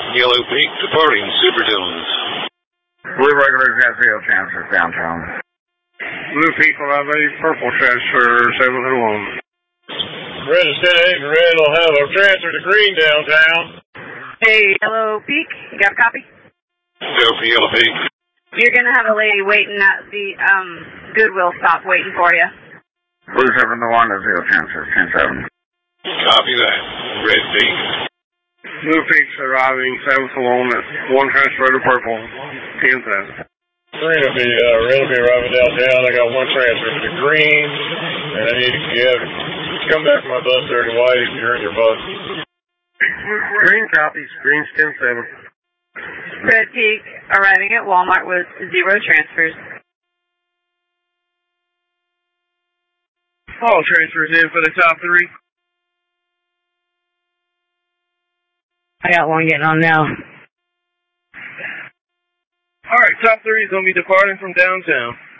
Yellow Peak departing Super Dillons. Blue regular has zero transfers downtown. Blue Peak will have a purple transfer 701. Red Instead 8 and Red will have a transfer to green downtown. Hey, Yellow Peak, you got a copy? Yellow Peak. You're going to have a lady waiting at the Goodwill stop waiting for you. Blue 701 is zero transfers 10-7. Copy that. Red Peak. Blue Peak's arriving 7th alone at 1 transfer to purple 10-7. Red will be arriving downtown. I got 1 transfer to green, and I need to come back from my bus there to white if you're in your bus. Green copies. Green's 10-7. Red Peak arriving at Walmart with 0 transfers. All transfers in for the top 3. I got one getting on now. All right, top 3 is going to be departing from downtown.